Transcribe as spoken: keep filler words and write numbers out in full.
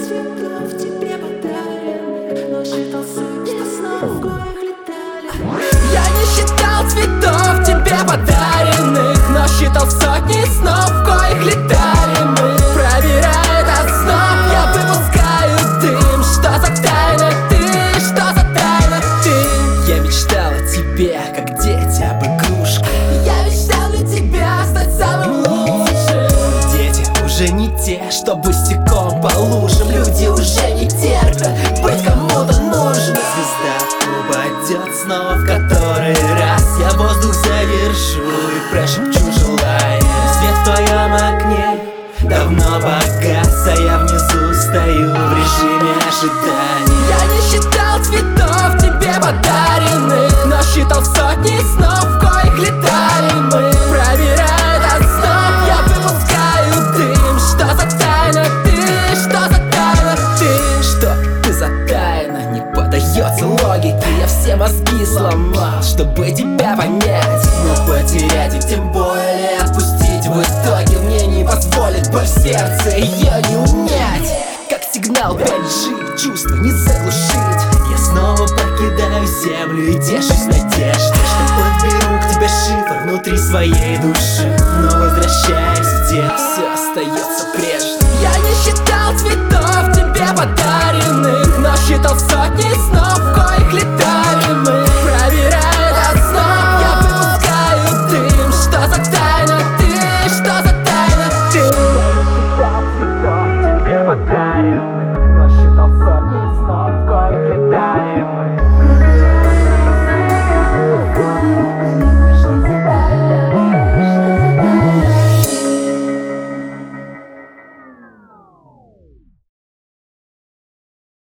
цветов тебе подаренных, но считал сотни снов, в коих летали. Я не считал цветов тебе подаренных, но считал сотни снов, в коих летали мы. Проверяя этот сноп, я выпускаю дым. Что за тайна ты, что за тайна ты? Я мечтал о тебе, как дети об игрушках. Я мечтал для тебя стать самым лучшим. Дети уже не те, что босиком по лужам. Люди уже не терпят быть кому-то нужным. Звезда упадет снова в который раз. Я воздух задержу и прошепчу желание. Свет в твоем окне давно погас, а я внизу стою в режиме ожидания. Я не считал цветов тебе подаренных, но считал сотни снов, в коих летали мы. Проверяя этот сноп, я выпускаю дым. Что за тайна ты, что за тайна ты? Что ты за тайна? Не поддается логике. Я все мозги сломал, чтобы тебя понять. Но потерять и тем более отпустить в итоге мне не позволит боль в сердце ее не унять. Как сигнал пять джи, чувства не заглушить. Я снова покидаю землю и тешусь надеждой, что подберу к тебе шифр внутри своей души. Но возвращаясь, где все остается прежним. Я не считал цветов тебе подаренных, но считал сотни снов,